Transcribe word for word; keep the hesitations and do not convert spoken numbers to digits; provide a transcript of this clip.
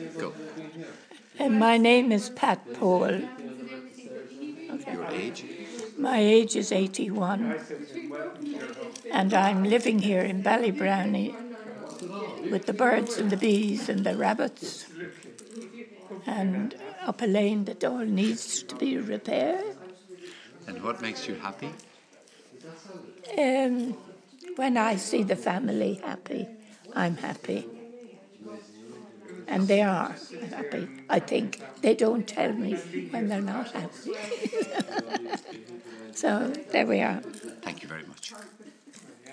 Go. And my name is Pat Paul. Okay. Your age? My age is eighty-one. And I'm living here in Ballybrownie with the birds and the bees and the rabbits. And up a lane that all needs to be repaired. And what makes you happy? Um, when I see the family happy, I'm happy. And they are happy, I think. They don't tell me when they're not happy. So there we are. Thank you very much.